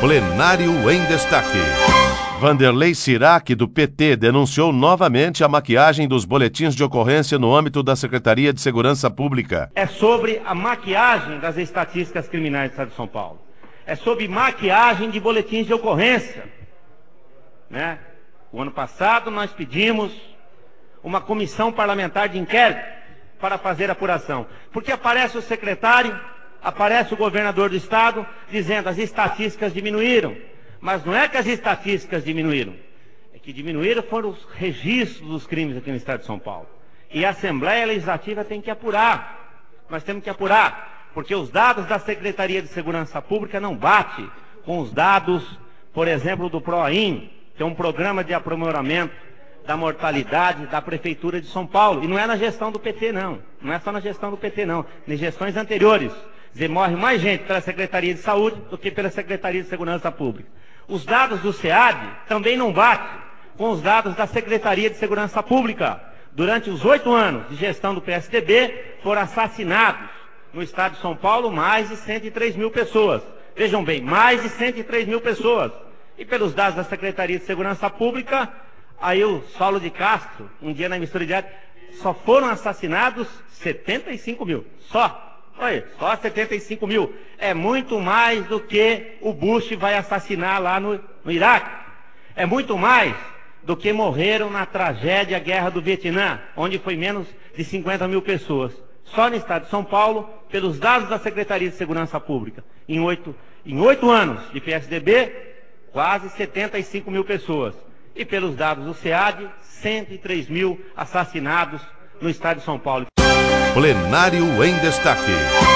Plenário em Destaque. Vanderlei Cirac, do PT, denunciou novamente a maquiagem dos boletins de ocorrência no âmbito da Secretaria de Segurança Pública. É sobre a maquiagem das estatísticas criminais do Estado de São Paulo. É sobre maquiagem de boletins de ocorrência. O ano passado nós pedimos uma comissão parlamentar de inquérito para fazer apuração. Porque aparece o secretário, aparece o governador do estado dizendo as estatísticas diminuíram. Mas não é que as estatísticas diminuíram. É que diminuíram foram os registros dos crimes aqui no estado de São Paulo. E a Assembleia Legislativa tem que apurar. Nós temos que apurar. Porque os dados da Secretaria de Segurança Pública não batem com os dados, por exemplo, do PROAIM, que é um programa de aprimoramento da mortalidade da Prefeitura de São Paulo. E não é na gestão do PT, não. Não é só na gestão do PT, não. Nas gestões anteriores. Morre mais gente pela Secretaria de Saúde do que pela Secretaria de Segurança Pública. Os dados do SEAD também não batem com os dados da Secretaria de Segurança Pública. Durante os 8 anos de gestão do PSDB, foram assassinados no estado de São Paulo mais de 103 mil pessoas. Vejam bem, mais de 103 mil pessoas. E pelos dados da Secretaria de Segurança Pública, aí o Saulo de Castro, um dia na emissora diária, só foram assassinados 75 mil. Só 75 mil. É muito mais do que o Bush vai assassinar lá no Iraque. É muito mais do que morreram na tragédia Guerra do Vietnã, onde foi menos de 50 mil pessoas. Só no estado de São Paulo, pelos dados da Secretaria de Segurança Pública, em 8 anos de PSDB, quase 75 mil pessoas. E pelos dados do SEAD, 103 mil assassinados no estado de São Paulo. Plenário em Destaque.